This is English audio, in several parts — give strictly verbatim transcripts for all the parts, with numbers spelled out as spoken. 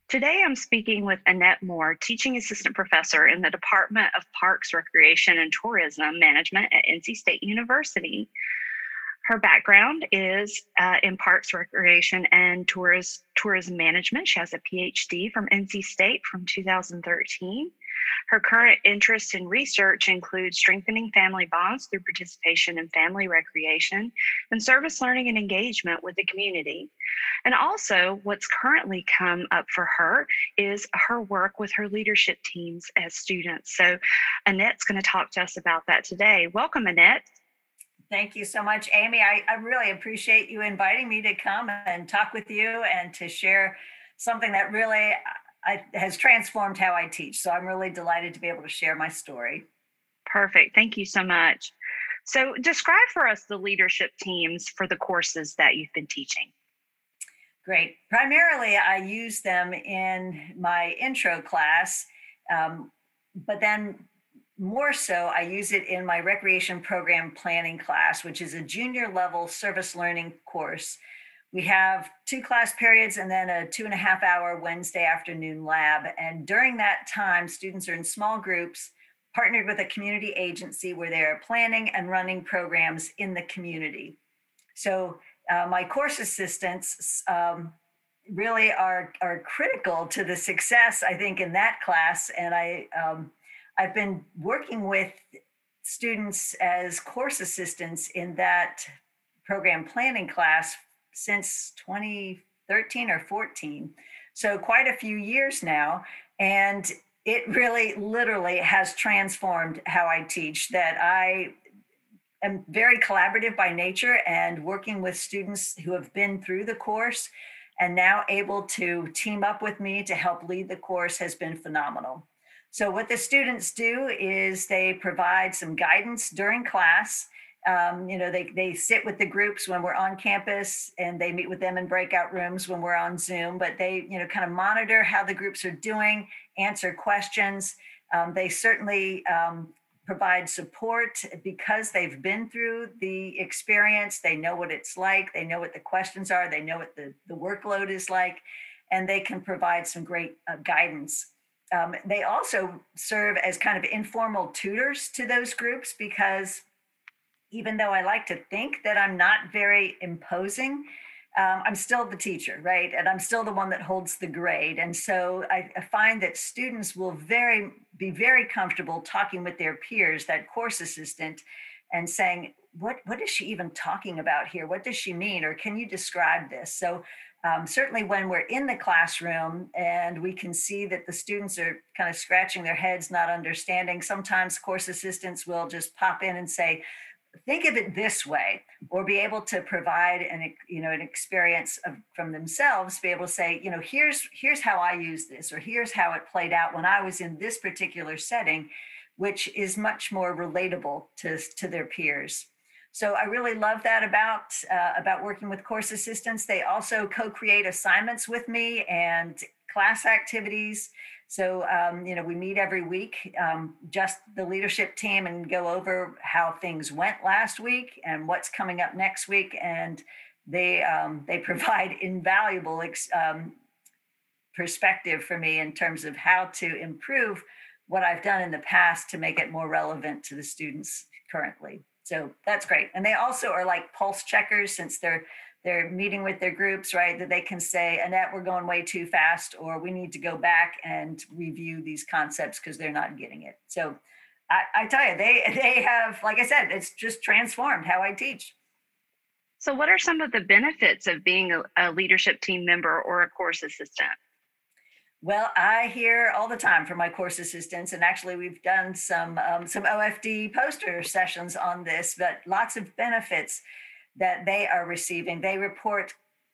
Today, I'm speaking with Annette Moore, teaching assistant professor in the Department of Parks, Recreation, and Tourism Management at N C State University. Her background is uh, in parks, recreation, and tourist, tourism management. She has a P H D from N C State from two thousand thirteen. Her current interests in research include strengthening family bonds through participation in family recreation and service learning and engagement with the community. And also, what's currently come up for her is her work with her leadership teams as students. So, Annette's going to talk to us about that today. Welcome, Annette. Thank you so much, Amy. I, I really appreciate you inviting me to come and talk with you and to share something that really I, has transformed how I teach. So I'm really delighted to be able to share my story. Perfect. Thank you so much. So, describe for us the leadership teams for the courses that you've been teaching. Great. Primarily, I use them in my intro class, um, but then more so, I use it in my recreation program planning class, which is a junior level service learning course. We have two class periods and then a two and a half hour Wednesday afternoon lab. And during that time, students are in small groups, partnered with a community agency where they are planning and running programs in the community. So uh, my course assistants um, really are, are critical to the success, I think, in that class. And I, um, I've been working with students as course assistants in that program planning class since twenty thirteen or fourteen. So quite a few years now. And it really literally has transformed how I teach, that I am very collaborative by nature, and working with students who have been through the course and now able to team up with me to help lead the course has been phenomenal. So what the students do is they provide some guidance during class. Um, you know, they, they sit with the groups when we're on campus, and they meet with them in breakout rooms when we're on Zoom, but they, you know, kind of monitor how the groups are doing, answer questions. Um, they certainly um, provide support because they've been through the experience. They know what it's like. They know what the questions are. They know what the, the workload is like, and they can provide some great uh, guidance. Um, they also serve as kind of informal tutors to those groups, because even though I like to think that I'm not very imposing, um, I'm still the teacher, right? And I'm still the one that holds the grade. And so I, I find that students will very be very comfortable talking with their peers, that course assistant, and saying, what, what is she even talking about here? What does she mean? Or can you describe this? So Um, certainly when we're in the classroom and we can see that the students are kind of scratching their heads, not understanding, sometimes course assistants will just pop in and say, think of it this way, or be able to provide an, you know, an experience of, from themselves, be able to say, you know, here's, here's how I use this, or here's how it played out when I was in this particular setting, which is much more relatable to, to their peers. So I really love that about, uh, about working with course assistants. They also co-create assignments with me and class activities. So, um, you know, we meet every week, um, just the leadership team, and go over how things went last week and what's coming up next week. And they, um, they provide invaluable ex- um, perspective for me in terms of how to improve what I've done in the past to make it more relevant to the students currently. So that's great. And they also are like pulse checkers, since they're they're meeting with their groups, right? That they can say, Annette, we're going way too fast, or we need to go back and review these concepts because they're not getting it. So I, I tell you, they they have, like I said, it's just transformed how I teach. So, what are some of the benefits of being a, a leadership team member or a course assistant? Well, I hear all the time from my course assistants, and actually we've done some um, some O F D poster sessions on this, but lots of benefits that they are receiving. They report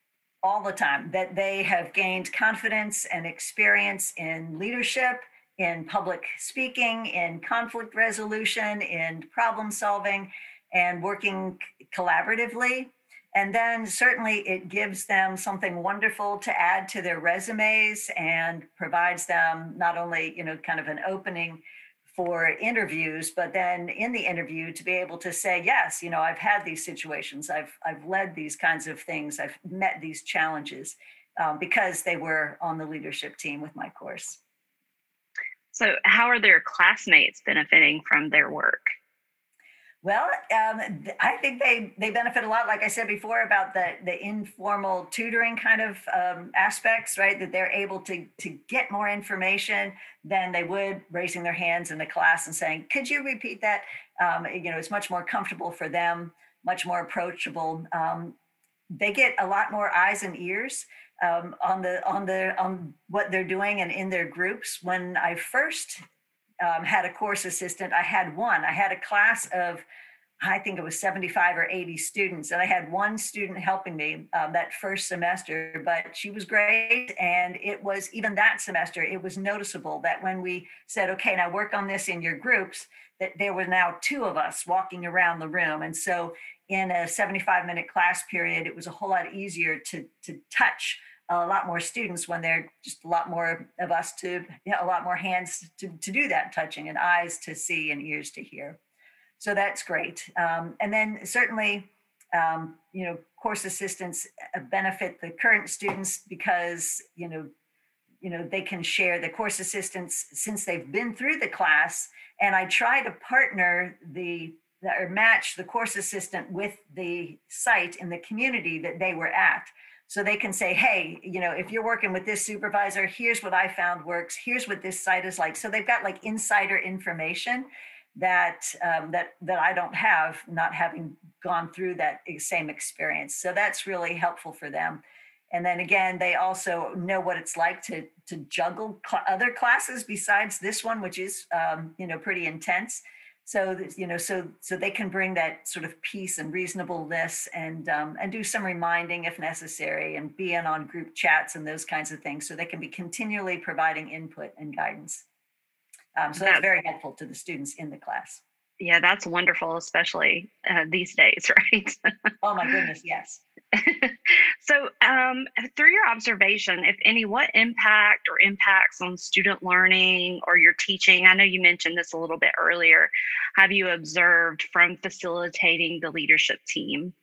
all the time that they have gained confidence and experience in leadership, in public speaking, in conflict resolution, in problem solving, and working collaboratively. And then certainly it gives them something wonderful to add to their resumes, and provides them not only, you know, kind of an opening for interviews, but then in the interview to be able to say, yes, you know, I've had these situations, I've I've led these kinds of things, I've met these challenges. um, because they were on the leadership team with my course. So, how are their classmates benefiting from their work? Well, um, I think they they benefit a lot. Like I said before about the the informal tutoring kind of um, aspects, right? That they're able to to get more information than they would raising their hands in the class and saying, "Could you repeat that?" Um, you know, it's much more comfortable for them, much more approachable. Um, they get a lot more eyes and ears um, on the on the on what they're doing and in their groups. When I first um, had a course assistant, I had one. I had a class of, I think it was seventy-five or eighty students, and I had one student helping me um, that first semester, but she was great. And it was even that semester, it was noticeable that when we said, okay, now work on this in your groups, that there were now two of us walking around the room. And so in a seventy-five minute class period, it was a whole lot easier to, to touch a lot more students when there are just a lot more of us to, you know, a lot more hands to, to do that touching and eyes to see and ears to hear. So that's great. Um, and then certainly, um, you know, course assistants benefit the current students because, you know, you know, they can share the course assistants since they've been through the class. And I try to partner the or match the course assistant with the site in the community that they were at. So they can say, hey, you know, if you're working with this supervisor, here's what I found works. Here's what this site is like. So they've got like insider information that um, that that I don't have, not having gone through that same experience. So that's really helpful for them. And then again, they also know what it's like to to juggle cl- other classes besides this one, which is um, you know pretty intense. So you know, so so they can bring that sort of peace and reasonableness, and um, and do some reminding if necessary, and be in on group chats and those kinds of things, so they can be continually providing input and guidance. Um, so that's That, very helpful to the students in the class. yeah, that's wonderful, especially uh, these days, right? Oh my goodness, yes. So, um, through your observation, if any, what impact or impacts on student learning or your teaching? I know you mentioned this a little bit earlier. Have you observed from facilitating the leadership team?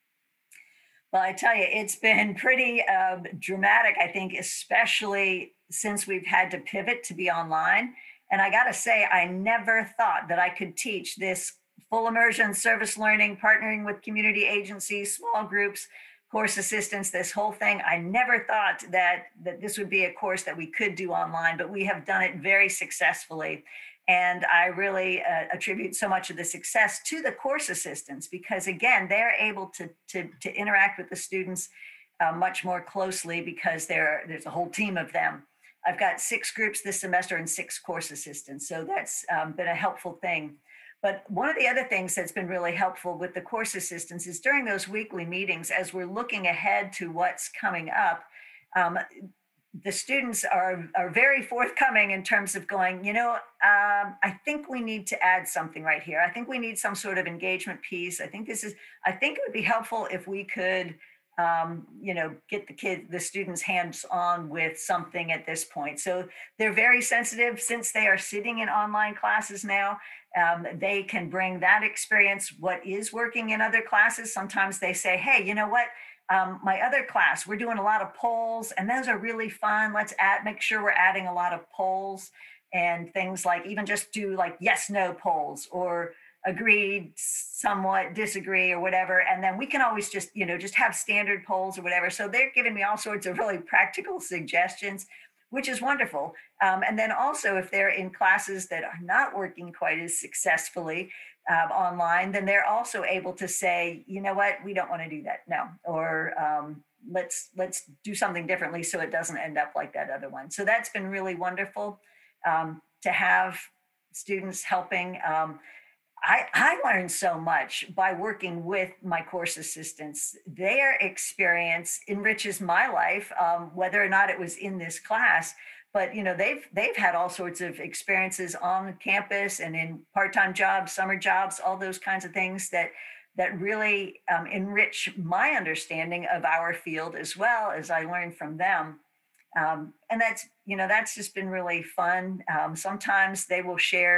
Well, I tell you, it's been pretty um, dramatic, I think, especially since we've had to pivot to be online. And I got to say, I never thought that I could teach this full immersion service learning, partnering with community agencies, small groups, course assistants, this whole thing. I never thought that, that this would be a course that we could do online, but we have done it very successfully. And I really uh, attribute so much of the success to the course assistants because, again, they're able to, to, to interact with the students uh, much more closely because there, there's a whole team of them. I've got six groups this semester and six course assistants. So that's um, been a helpful thing. But one of the other things that's been really helpful with the course assistants is during those weekly meetings, as we're looking ahead to what's coming up, um, the students are, are very forthcoming in terms of going, you know, um, I think we need to add something right here. I think we need some sort of engagement piece. I think this is, I think it would be helpful if we could um, you know, get the kid, the students hands on with something at this point. So they're very sensitive since they are sitting in online classes now. Um, they can bring that experience, what is working in other classes. Sometimes they say, hey, you know what? Um, my other class, we're doing a lot of polls and those are really fun. Let's add, make sure we're adding a lot of polls and things like even just do like yes, no polls or agreed, somewhat disagree or whatever. And then we can always just, you know, just have standard polls or whatever. So they're giving me all sorts of really practical suggestions, which is wonderful. Um, and then also if they're in classes that are not working quite as successfully uh, online, then they're also able to say, you know what, we don't want to do that. No. Or um, let's, let's do something differently so it doesn't end up like that other one. So that's been really wonderful um, to have students helping. Um, I, I learned so much by working with my course assistants. Their experience enriches my life, um, whether or not it was in this class. But you know, they've they've had all sorts of experiences on campus and in part-time jobs, summer jobs, all those kinds of things that that really um, enrich my understanding of our field as well as I learned from them. Um, and that's you know that's just been really fun. Um, sometimes they will share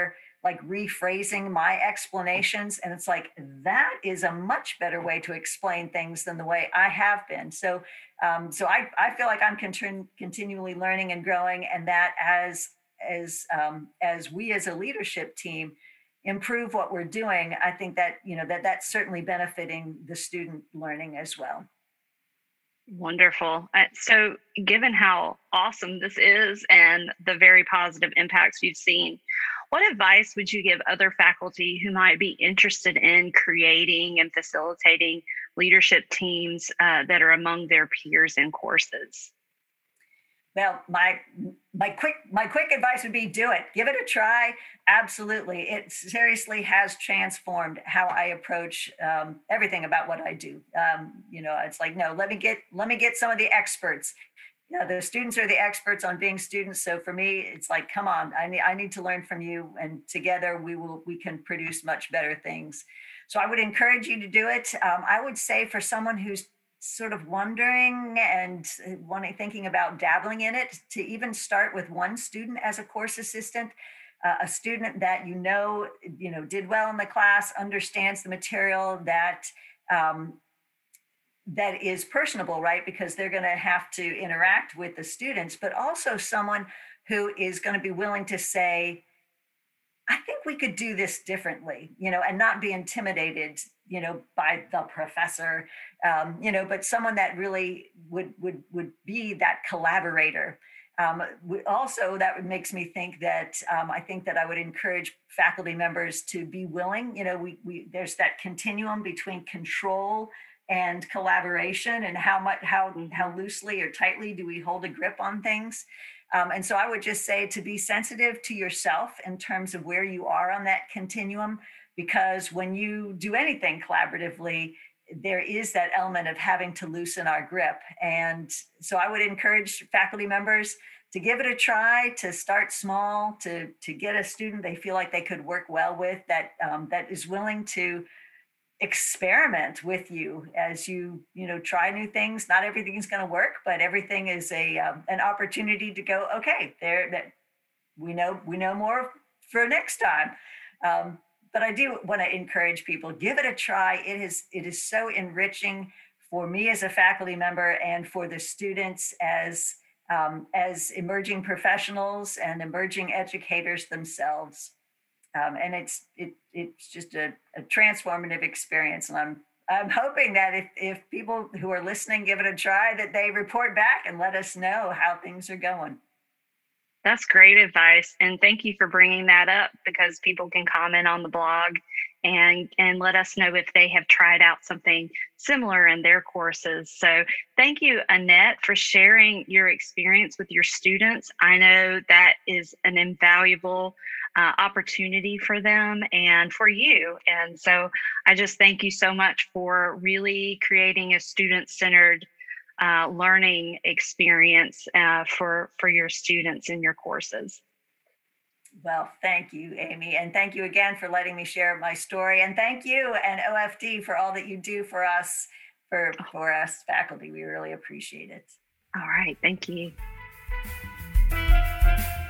like rephrasing my explanations. And it's like, that is a much better way to explain things than the way I have been. So, um, so I, I feel like I'm continu- continually learning and growing, and that as, as, um, as we as a leadership team improve what we're doing, I think that, you know, that that's certainly benefiting the student learning as well. Wonderful. Uh, So, given how awesome this is and the very positive impacts you've seen, what advice would you give other faculty who might be interested in creating and facilitating leadership teams uh, that are among their peers in courses? Well, my my quick my quick advice would be, do it. Give it a try. Absolutely. It seriously has transformed how I approach um, everything about what I do. Um, you know, it's like, no, let me get let me get some of the experts. You know, the students are the experts on being students. So for me, it's like, come on, I need I need to learn from you, and together we will we can produce much better things. So I would encourage you to do it. Um, I would say for someone who's sort of wondering and wanting thinking about dabbling in it, to even start with one student as a course assistant, uh, a student that you know you know did well in the class, understands the material, that um, that is personable, right? Because they're going to have to interact with the students, but also someone who is going to be willing to say, I think we could do this differently, you know, and not be intimidated, you know, by the professor, um, you know, but someone that really would would would be that collaborator. Um, we- also, that makes me think that um, I think that I would encourage faculty members to be willing. You know, we we there's that continuum between control and collaboration, and how much how how loosely or tightly do we hold a grip on things. Um, and so I would just say to be sensitive to yourself in terms of where you are on that continuum, because when you do anything collaboratively, there is that element of having to loosen our grip. And so I would encourage faculty members to give it a try, to start small, to, to get a student they feel like they could work well with, that um, that is willing to experiment with you as you you know try new things. Not everything's going to work, but everything is a um, an opportunity to go, okay, there, that we know we know more for next time. um, but I do want to encourage people, give it a try. It is it is so enriching for me as a faculty member, and for the students as um, as emerging professionals and emerging educators themselves. Um, and it's it it's just a, a transformative experience. And I'm I'm hoping that if if people who are listening give it a try, that they report back and let us know how things are going. That's great advice. And thank you for bringing that up, because people can comment on the blog and and let us know if they have tried out something similar in their courses. So thank you, Annette, for sharing your experience with your students. I know that is an invaluable uh, opportunity for them and for you. And so I just thank you so much for really creating a student-centered uh, learning experience uh, for for your students in your courses. Well, thank you, Amy, and thank you again for letting me share my story. And thank you and O F D for all that you do for us, for for us faculty. We really appreciate it. All right, thank you.